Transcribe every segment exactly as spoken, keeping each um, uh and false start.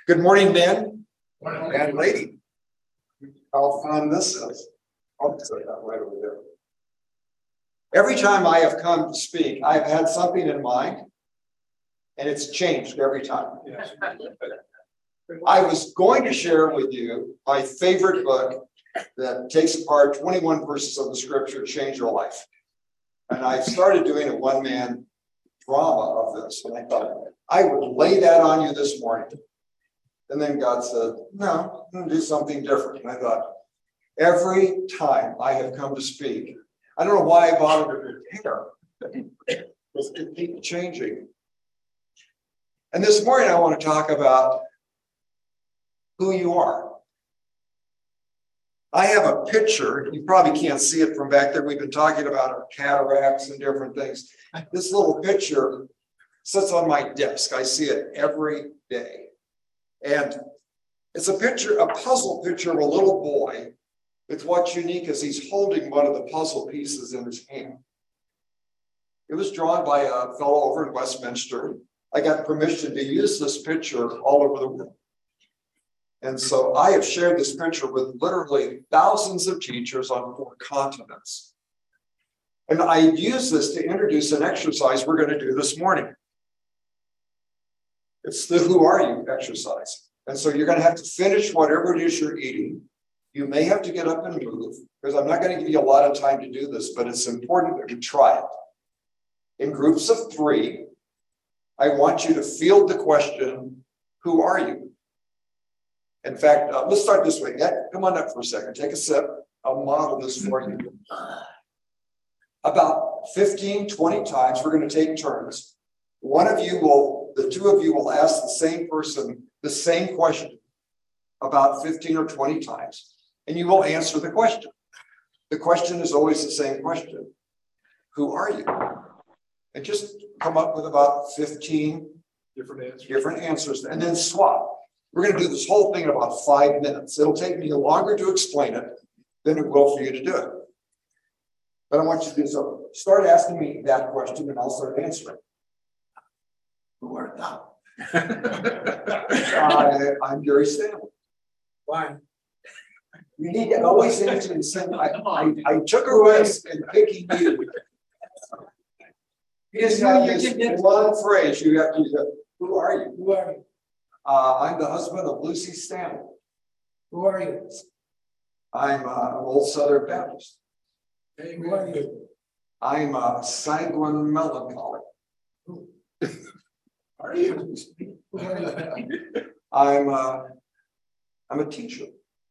Good morning, Ben and lady. How fun this is. I'll say that right over there. Every time I have come to speak, I have had something in mind, and it's changed every time. Yes. I was going to share with you my favorite book that takes apart twenty-one verses of the scripture to change your life. And I started doing a one-man drama of this, and I thought I would lay that on you this morning. And then God said, no, I'm going to do something different. And I thought, every time I have come to speak, I don't know why I bothered to prepare. Because it keeps changing. And this morning I want to talk about who you are. I have a picture. You probably can't see it from back there. We've been talking about our cataracts and different things. This little picture sits on my desk. I see it every day. And it's a picture, a puzzle picture of a little boy. It's what's unique is he's holding one of the puzzle pieces in his hand. It was drawn by a fellow over in Westminster. I got permission to use this picture all over the world. And so I have shared this picture with literally thousands of teachers on four continents. And I use this to introduce an exercise we're going to do this morning. It's the who are you exercise. And so you're going to have to finish whatever it is you're eating. You may have to get up and move, because I'm not going to give you a lot of time to do this, but it's important that you try it. In groups of three, I want you to field the question, who are you? In fact, uh, let's start this way. Ed, come on up for a second. Take a sip. I'll model this for you. About fifteen, twenty times, we're going to take turns. One of you will, the two of you will ask the same person the same question about fifteen or twenty times, and you will answer the question. The question is always the same question. Who are you? And just come up with about fifteen different answers, different answers and then swap. We're going to do this whole thing in about five minutes. It'll take me longer to explain it than it will for you to do it. But I want you to do so. Start asking me that question and I'll start answering. Who art thou? I, I'm Gary Stanley. Why? You need to always answer the same. I, I, I took a risk in picking you. Because you have this one phrase you have to use. Who are you? Who are you? Uh, I'm the husband of Lucy Stanley. Who are you? I'm uh, an old Southern Baptist. Hey, who are you? I'm a sanguine melancholy. Who are you? Who are you? I'm uh, I'm a teacher.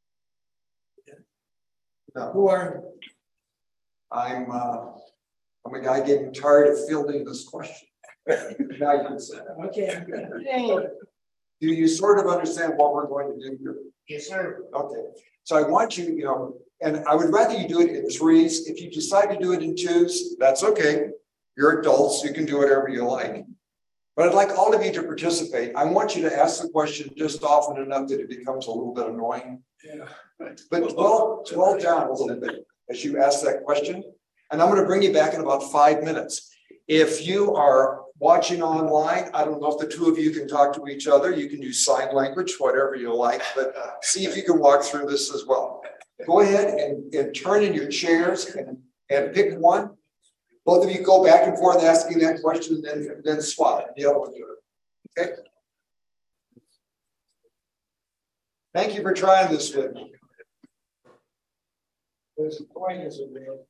No. Who are you? I'm uh, I'm a guy getting tired of fielding this question. Now you can say that. Okay. Do you sort of understand what we're going to do here? Yes, sir. Okay. So I want you, you know, and I would rather you do it in threes. If you decide to do it in twos, that's okay. You're adults, you can do whatever you like. But I'd like all of you to participate. I want you to ask the question just often enough that it becomes a little bit annoying. Yeah. But dwell, dwell down a little bit as you ask that question. And I'm going to bring you back in about five minutes. If you are watching online, I don't know if the two of you can talk to each other. You can use sign language, whatever you like, but uh, see if you can walk through this as well. Go ahead and, and turn in your chairs and, and pick one. Both of you go back and forth asking that question and then, then swap it. The other one do it. Okay? Thank you for trying this with me. There's a point as a real.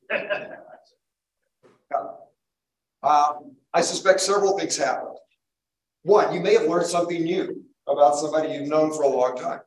Um, I suspect several things happened. One, you may have learned something new about somebody you've known for a long time.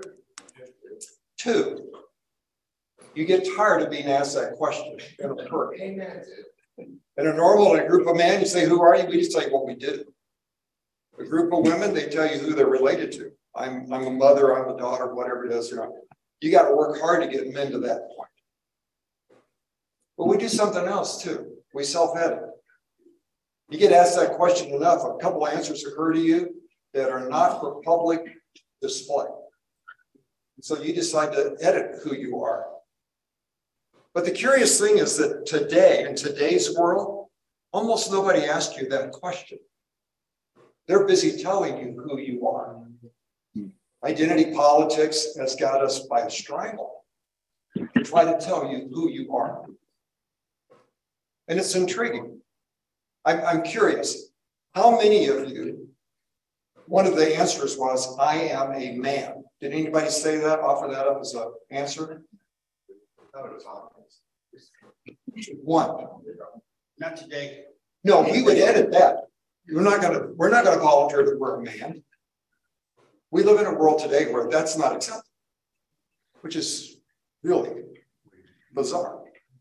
Two, you get tired of being asked that question in a hurry. In a normal, in a group of men, you say, who are you? We just tell you what we did. A group of women, they tell you who they're related to. I'm, I'm a mother, I'm a daughter, whatever it is. You know, you got to work hard to get men to that point. But we do something else too. We self-edit. You get asked that question enough, a couple of answers occur to you that are not for public display. So you decide to edit who you are. But the curious thing is that today, in today's world, almost nobody asks you that question. They're busy telling you who you are. Identity politics has got us by a strangle to try to tell you who you are. And it's intriguing. I'm, I'm curious, how many of you, one of the answers was, I am a man. Did anybody say that, offer that up as an answer? One. Not today. No, we would edit that. We're not gonna, we're not gonna volunteer that we're a man. We live in a world today where that's not acceptable, which is really bizarre.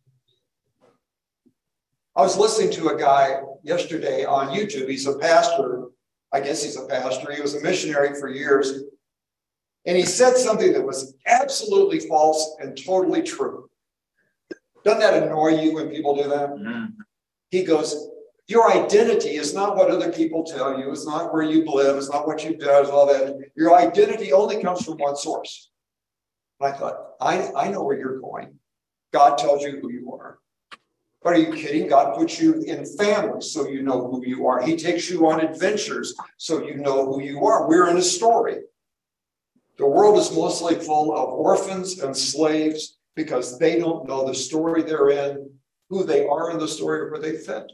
I was listening to a guy yesterday on YouTube. He's a pastor. I guess he's a pastor. He was a missionary for years. And he said something that was absolutely false and totally true. Doesn't that annoy you when people do that? Mm-hmm. He goes, your identity is not what other people tell you. It's not where you live. It's not what you've done. It's all that. Your identity only comes from one source. And I thought, I, I know where you're going. God tells you who you are. But are you kidding? God puts you in families so you know who you are. He takes you on adventures so you know who you are. We're in a story. The world is mostly full of orphans and slaves because they don't know the story they're in, who they are in the story, or where they fit.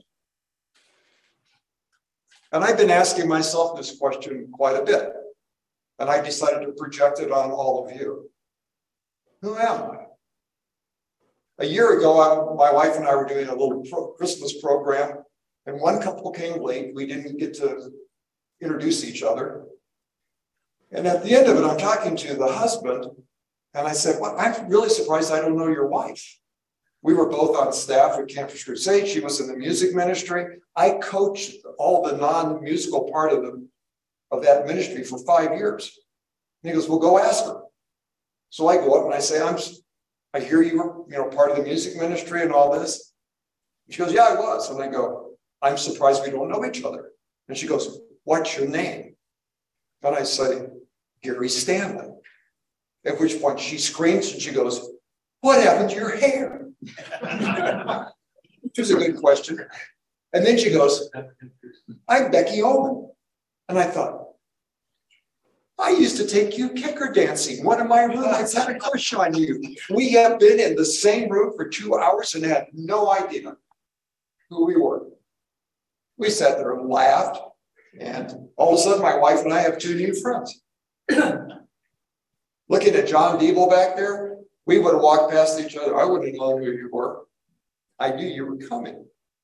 And I've been asking myself this question quite a bit. And I decided to project it on all of you. Who am I? A year ago, I, my wife and I were doing a little pro Christmas program, and one couple came late. We didn't get to introduce each other. And at the end of it, I'm talking to the husband, and I said, well, I'm really surprised I don't know your wife. We were both on staff at Campus Crusade. She was in the music ministry. I coached all the non-musical part of, the, of that ministry for five years. And he goes, well, go ask her. So I go up and I say, I'm I hear you were, you know, part of the music ministry and all this. And she goes, yeah, I was. And I go, I'm surprised we don't know each other. And she goes, what's your name? And I say, Gary Stanley. At which point she screams and she goes, what happened to your hair? Which was a good question. And then she goes, I'm Becky Owen. And I thought, I used to take you kicker dancing. One of my roommates had a crush on you. We have been in the same room for two hours and had no idea who we were. We sat there and laughed. And all of a sudden, my wife and I have two new friends. Looking at John Diebel back there, we would have walked past each other. I wouldn't have known who you were. I knew you were coming.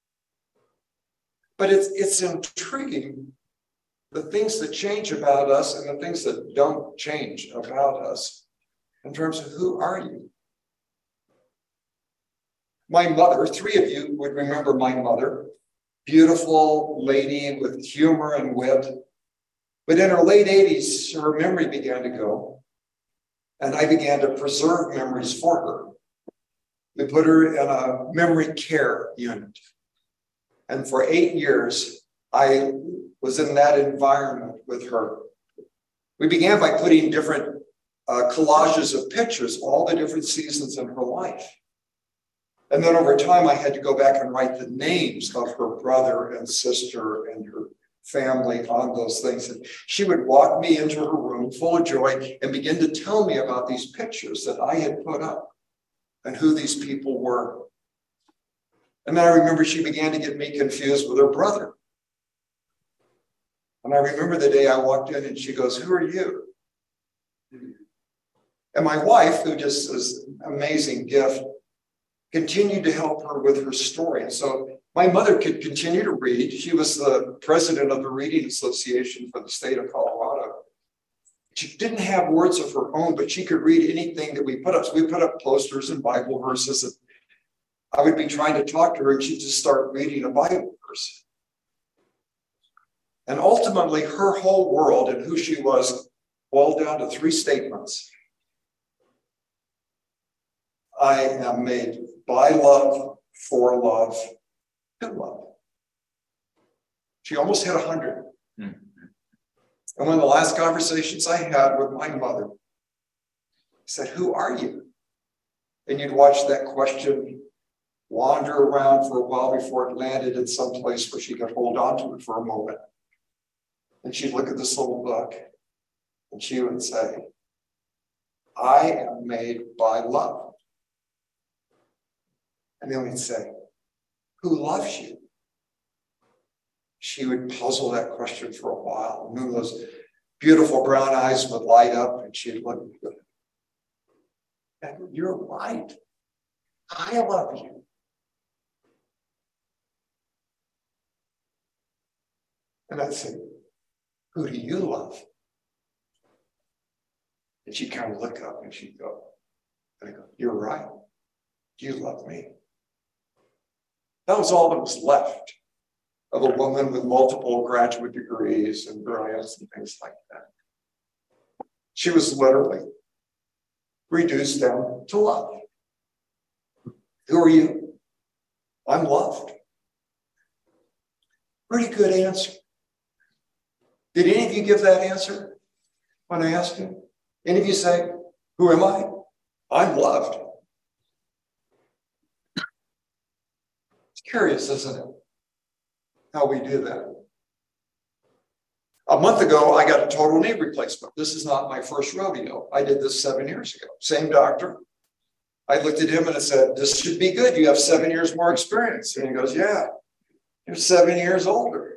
But it's, it's intriguing, the things that change about us and the things that don't change about us in terms of who are you? My mother, three of you would remember my mother, beautiful lady with humor and wit. But in her late eighties, her memory began to go. And I began to preserve memories for her. We put her in a memory care unit. And for eight years, I was in that environment with her. We began by putting different uh, collages of pictures, all the different seasons in her life. And then over time, I had to go back and write the names of her brother and sister and her family on those things. And she would walk me into her room full of joy and begin to tell me about these pictures that I had put up and who these people were. And then I remember she began to get me confused with her brother. And I remember the day I walked in and she goes, who are you? And my wife, who just is an amazing gift, continued to help her with her story. And so my mother could continue to read. She was the president of the Reading Association for the state of Colorado. She didn't have words of her own, but she could read anything that we put up. So we put up posters and Bible verses. And I would be trying to talk to her and she'd just start reading a Bible verse. And ultimately, her whole world and who she was boiled down to three statements. I am made by love, for love, and love. She almost hit one hundred. Mm-hmm. And one of the last conversations I had with my mother, I said, who are you? And you'd watch that question wander around for a while before it landed in some place where she could hold on to it for a moment. And she'd look at this little book. And she would say, I am made by love. And then we'd say, who loves you? She would puzzle that question for a while. And then those beautiful brown eyes would light up and she'd look good. And you're right. I love you. And I'd say, who do you love? And she'd kind of look up and she'd go, and I go, you're right. You love me. That was all that was left of a woman with multiple graduate degrees and brilliance and things like that. She was literally reduced down to love. Who are you? I'm loved. Pretty good answer. Did any of you give that answer when I asked you? Any of you say, who am I? I'm loved. It's curious, isn't it? How we do that. A month ago, I got a total knee replacement. This is not my first rodeo. I did this seven years ago. Same doctor. I looked at him and I said, this should be good. You have seven years more experience. And he goes, yeah, you're seven years older.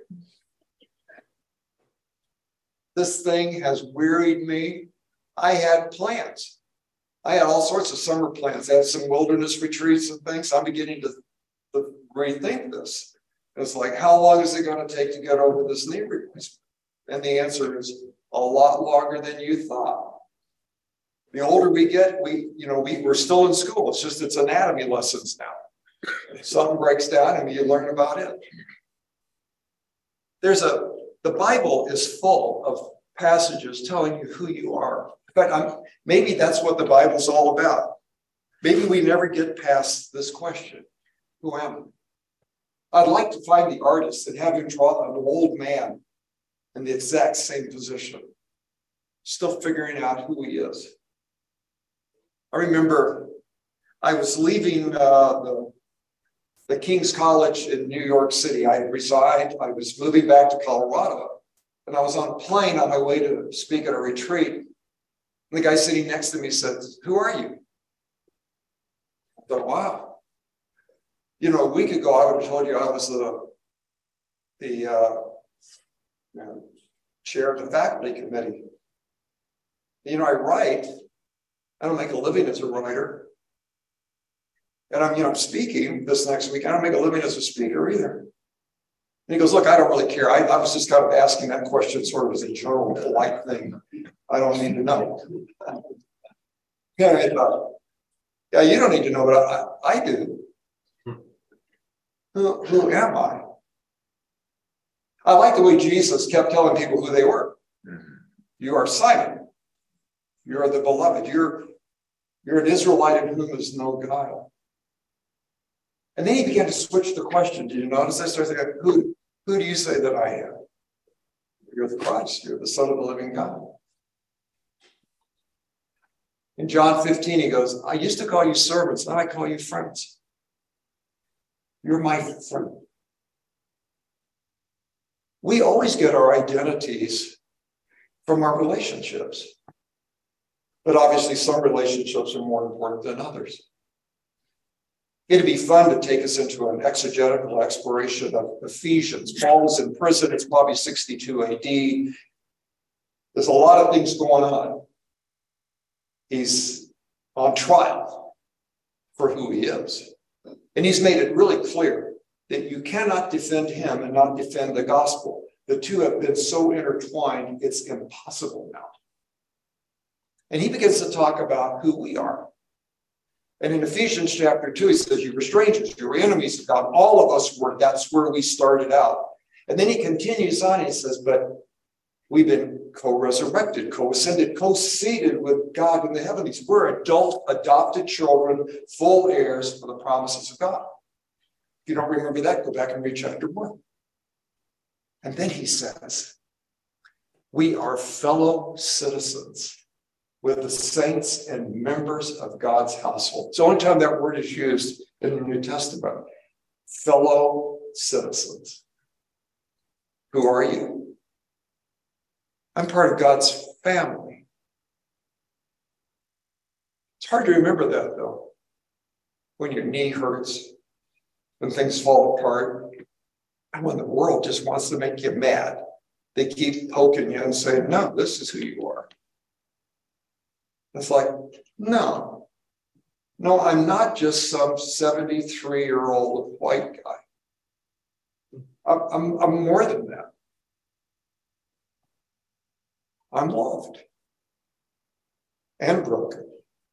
This thing has wearied me. I had plans. I had all sorts of summer plans. I had some wilderness retreats and things. I'm beginning to, to rethink this. It's like, how long is it going to take to get over this knee replacement? And the answer is a lot longer than you thought. The older we get, we, you know, we, we're still in school. It's just it's anatomy lessons now. If something breaks down and you learn about it. There's a, the Bible is full of passages telling you who you are. But I'm, maybe that's what the Bible's all about. Maybe we never get past this question. Who am I? I'd like to find the artist and have him draw an old man in the exact same position, still figuring out who he is. I remember I was leaving uh, the, the King's College in New York City. I had resigned. I was moving back to Colorado. And I was on a plane on my way to speak at a retreat. And the guy sitting next to me said, who are you? I thought, wow. You know, a week ago, I would have told you I was the, the uh, you know, chair of the faculty committee. You know, I write. I don't make a living as a writer. And I'm, you know, I'm speaking this next week. I don't make a living as a speaker either. And he goes, look, I don't really care. I, I was just kind of asking that question sort of as a general polite thing. I don't need to know. Yeah, I thought, yeah, you don't need to know, but I, I do. Who, who am I? I like the way Jesus kept telling people who they were. You are Simon. You're the beloved. You're, you're an Israelite in whom is no guile. And then he began to switch the question. Did you notice? I started thinking, who, who do you say that I am? You're the Christ. You're the Son of the living God. In John fifteen, he goes, I used to call you servants. Now I call you friends. You're my friend. We always get our identities from our relationships. But obviously, some relationships are more important than others. It'd be fun to take us into an exegetical exploration of Ephesians. Paul is in prison. It's probably sixty-two A D. There's a lot of things going on. He's on trial for who he is. And he's made it really clear that you cannot defend him and not defend the gospel. The two have been so intertwined, it's impossible now. And he begins to talk about who we are. And in Ephesians chapter two, he says, you were strangers, you were enemies of God. All of us were, that's where we started out. And then he continues on, and he says, but we've been co-resurrected, co-ascended, co-seated with God in the heavens. We're adult, adopted children, full heirs for the promises of God. If you don't remember that, go back and read chapter one. And then he says, we are fellow citizens with the saints and members of God's household. It's the only time that word is used in the New Testament. Fellow citizens. Who are you? I'm part of God's family. It's hard to remember that, though. When your knee hurts, when things fall apart, and when the world just wants to make you mad, they keep poking you and saying, no, this is who you are. It's like, no, no, I'm not just some seventy-three-year-old white guy. I'm, I'm, I'm more than that. I'm loved and broken.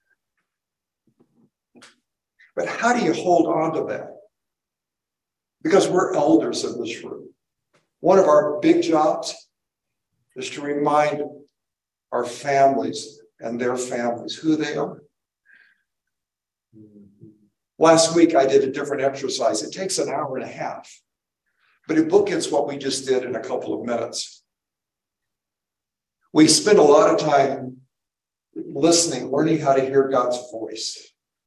But how do you hold on to that? Because we're elders in this room. One of our big jobs is to remind our families and their families who they are. Last week, I did a different exercise. It takes an hour and a half, but it bookends what we just did in a couple of minutes. We spend a lot of time listening, learning how to hear God's voice.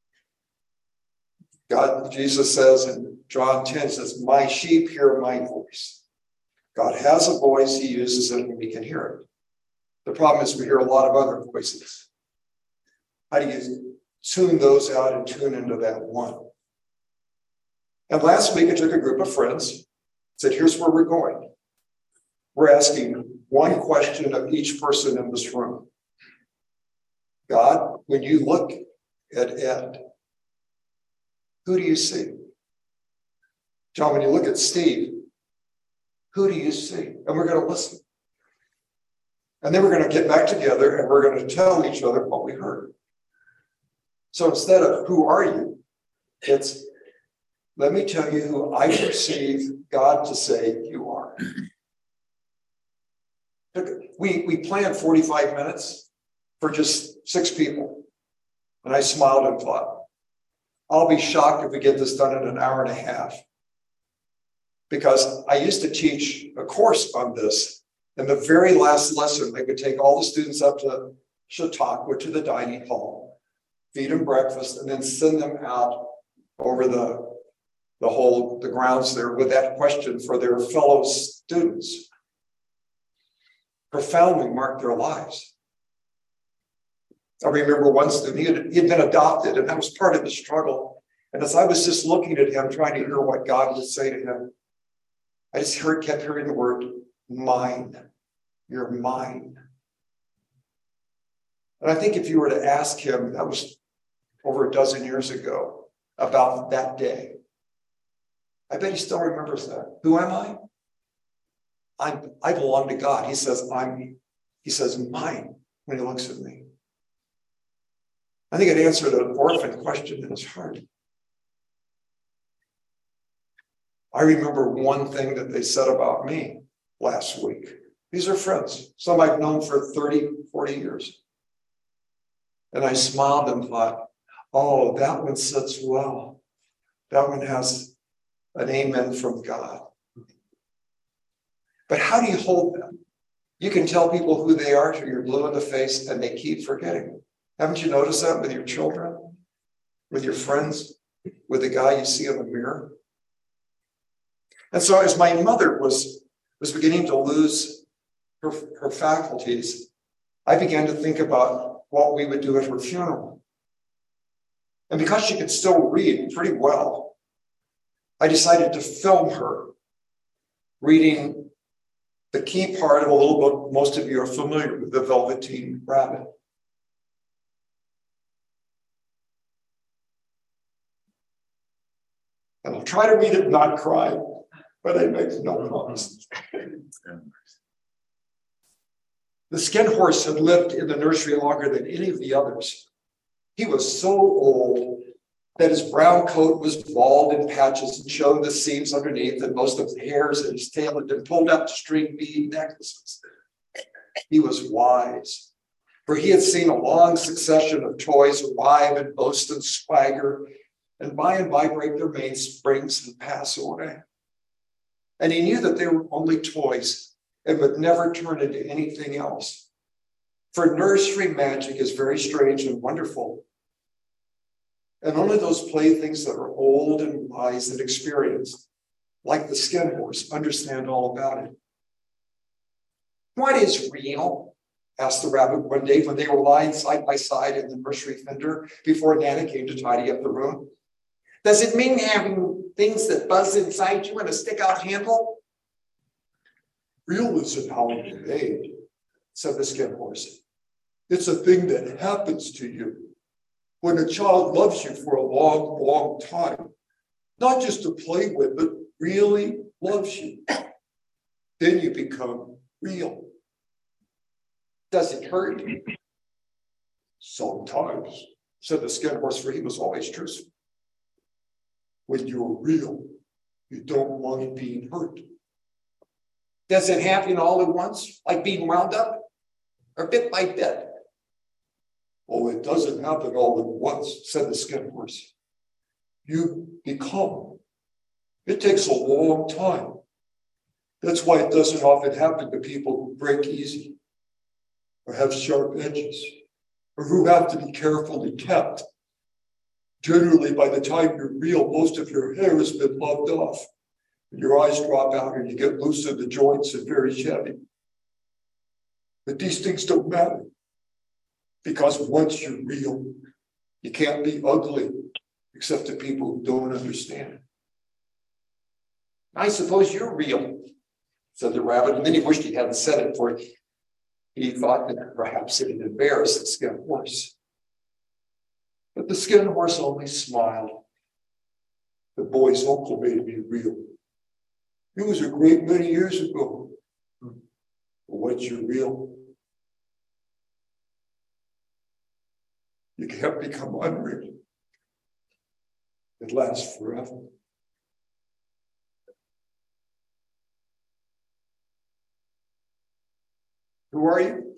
God, Jesus says in John ten, says, my sheep hear my voice. God has a voice, he uses it, and we can hear it. The problem is we hear a lot of other voices. How do you tune those out and tune into that one? And last week, I took a group of friends, said, here's where we're going. We're asking one question of each person in this room. God, when you look at Ed, who do you see? John, when you look at Steve, who do you see? And we're going to listen. And then we're going to get back together and we're going to tell each other what we heard. So instead of who are you, it's let me tell you who I perceive God to say you are. We, we planned forty-five minutes for just six people. And I smiled and thought, I'll be shocked if we get this done in an hour and a half. Because I used to teach a course on this. And the very last lesson, they would take all the students up to Chautauqua, to the dining hall, feed them breakfast, and then send them out over the, the whole, the grounds there with that question for their fellow students. Profoundly marked their lives. I remember one student, he had, he had been adopted, and that was part of the struggle. And as I was just looking at him, trying to hear what God would say to him, I just heard, kept hearing the word, mine. You're mine. And I think if you were to ask him, that was over a dozen years ago, about that day, I bet he still remembers that. Who am I? I, I belong to God. He says, I'm, he says, mine, when he looks at me. I think it answered an orphan question in his heart. I remember one thing that they said about me last week. These are friends, some I've known for thirty, forty years. And I smiled and thought, oh, that one sits well. That one has an amen from God. But how do you hold them? You can tell people who they are till you're blue in the face and they keep forgetting. Haven't you noticed that with your children, with your friends, with the guy you see in the mirror? And so as my mother was, was beginning to lose her, her faculties, I began to think about what we would do at her funeral. And because she could still read pretty well, I decided to film her reading the key part of a little book most of you are familiar with, The Velveteen Rabbit. And I'll try to read it and not cry, but I make no promises. The Skin Horse had lived in the nursery longer than any of the others. He was so old that his brown coat was bald in patches and showed the seams underneath, and most of the hairs in his tail had been pulled out to string bead necklaces. He was wise, for he had seen a long succession of toys arrive and boast and swagger, and by and by break their mainsprings and pass away. And he knew that they were only toys and would never turn into anything else. For nursery magic is very strange and wonderful. And only those playthings that are old and wise and experienced, like the Skin Horse, understand all about it. What is real? asked the rabbit one day when they were lying side by side in the nursery fender before Nana came to tidy up the room. Does it mean having things that buzz inside you and a stick-out handle? Real isn't how you're made, said the skin horse. It's a thing that happens to you when a child loves you for a long, long time, not just to play with, but really loves you. Then you become real. Does it hurt? Sometimes, said the skin horse, for he was always truthful. When you're real, you don't mind being hurt. Does it happen all at once, like being wound up, or bit by bit? Oh, it doesn't happen all at once, said the skin horse. You become. It takes a long time. That's why it doesn't often happen to people who break easy, or have sharp edges, or who have to be carefully kept. Generally, by the time you're real, most of your hair has been loved off, and your eyes drop out, and you get loose in the joints and very shabby. But these things don't matter, because once you're real, you can't be ugly, except to people who don't understand. I suppose you're real, said the rabbit, and then he wished he hadn't said it, for he thought that perhaps it had embarrassed the skin horse. But the skin horse only smiled. The boy's uncle made me real. It was a great many years ago. But once you're real, you can't become unreal. It lasts forever. Who are you?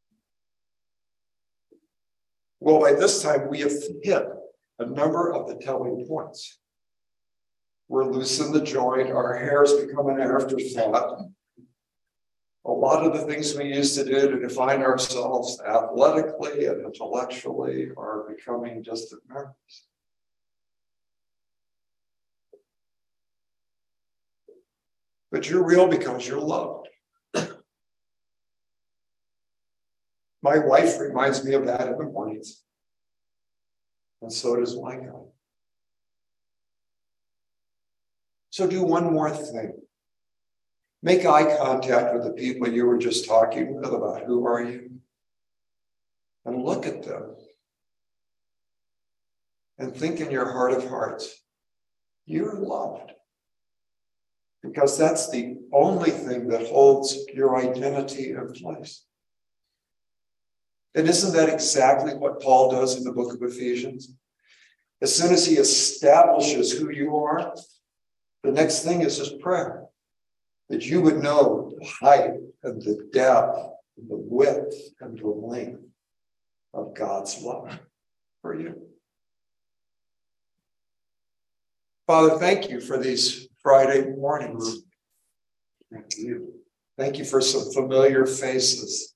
Well, by this time, we have hit a number of the telling points. We're loose in the joint, our hair's become an afterthought. A lot of the things we used to do to define ourselves athletically and intellectually are becoming distant memories. But you're real because you're loved. My wife reminds me of that in the mornings. And so does my God. So do one more thing. Make eye contact with the people you were just talking with about who are you. And look at them. And think in your heart of hearts, you're loved. Because that's the only thing that holds your identity in place. And isn't that exactly what Paul does in the book of Ephesians? As soon as he establishes who you are, the next thing is his prayer. That you would know the height and the depth and the width and the length of God's love for you. Father, thank you for these Friday mornings. Thank you. Thank you for some familiar faces.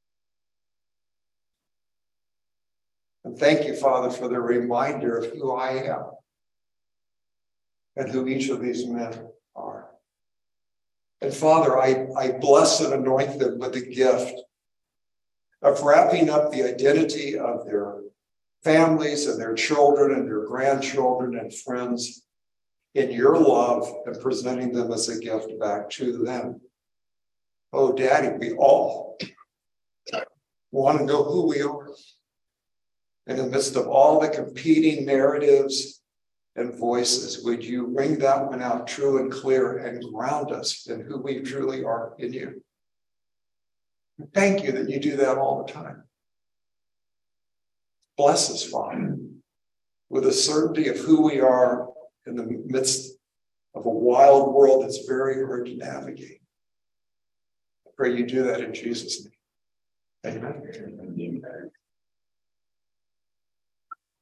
And thank you, Father, for the reminder of who I am and who each of these men are. And Father, I, I bless and anoint them with the gift of wrapping up the identity of their families and their children and their grandchildren and friends in your love and presenting them as a gift back to them. Oh, Daddy, we all want to know who we are. In the midst of all the competing narratives and voices, would you bring that one out true and clear and ground us in who we truly are in you? Thank you that you do that all the time. Bless us, Father, with a certainty of who we are in the midst of a wild world that's very hard to navigate. I pray you do that in Jesus' name. Amen.